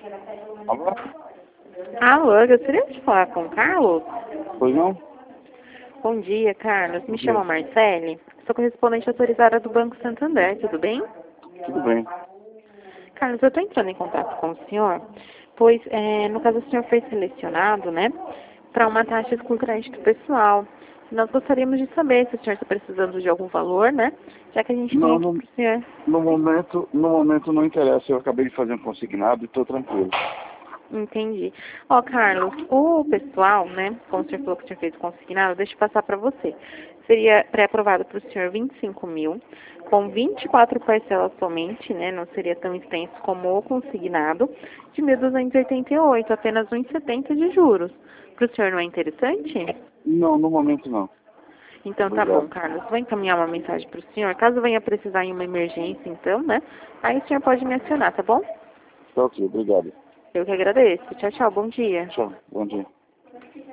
Alô? Alô, gostaria de falar com o Carlos? Pois não? Bom dia, Carlos. Me Bom chamo dia. Marcele. Sou correspondente autorizada do Banco Santander, tudo bem? Tudo bem. Carlos, eu estou entrando em contato com o senhor, pois, no caso, o senhor foi selecionado, né, para uma taxa com crédito pessoal. Nós gostaríamos de saber se o senhor está precisando de algum valor, né, já que a gente tem Não, aqui para o senhor. no momento não interessa. Eu acabei de fazer um consignado e estou tranquilo. Entendi. Ó, Carlos, o pessoal, né, como o senhor falou que o senhor fez o consignado, deixa eu passar para você. Seria pré-aprovado para o senhor 25 mil, com 24 parcelas somente, né, não seria tão extenso como o consignado, de 1.288, apenas 1,70 de juros. Para o senhor não é interessante? Não, no momento não. Então tá bom, Obrigado. Carlos. Vou encaminhar uma mensagem para o senhor. Caso venha precisar em uma emergência, então, né, aí o senhor pode me acionar, tá bom? Tá ok, obrigado. Eu que agradeço. Tchau, tchau. Bom dia. Tchau, bom dia.